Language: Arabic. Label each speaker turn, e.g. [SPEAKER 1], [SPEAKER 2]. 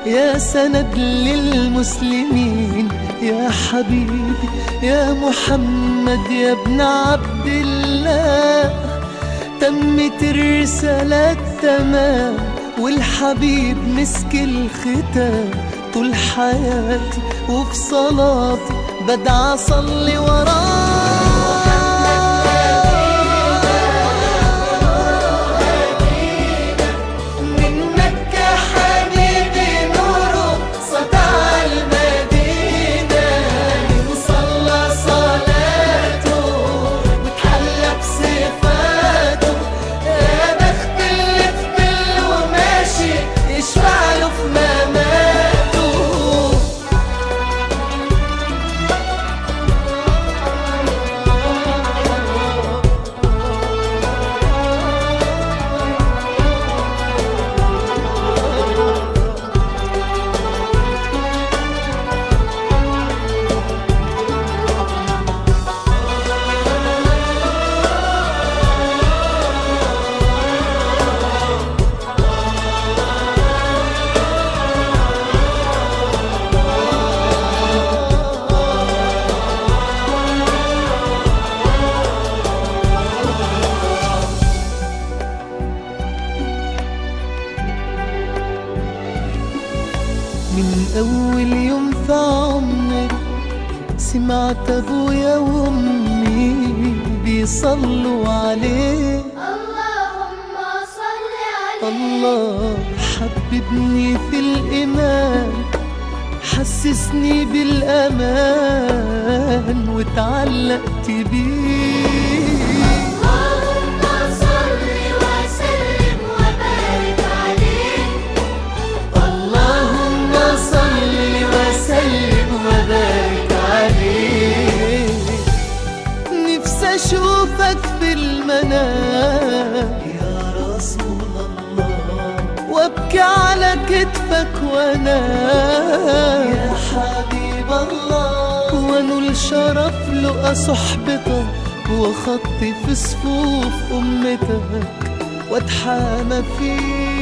[SPEAKER 1] يا سند للمسلمين، يا حبيبي يا محمد يا ابن عبد الله. تمت الرسالة تمام والحبيب مسك الختام. طول حياتي وفي صلاتي بدعى أصلي وراه. من أول يوم في عمري سمعت أبويا وأمي بيصلوا عليه.
[SPEAKER 2] اللهم صل عليه.
[SPEAKER 1] الله حببني في الإيمان، حسسني بالأمان واتعلقت بيه.
[SPEAKER 2] اللهم صل وسلم وبارك عليه.
[SPEAKER 1] اللهم صل وسلم وبارك عليه. نفسي أشوفك في المنام يا رسول الله، وابكي على كتفك وانام يا حبيب الله، وانول شرف لقى صحبتك وخطي في صفوف أمتك واتحامى فيك.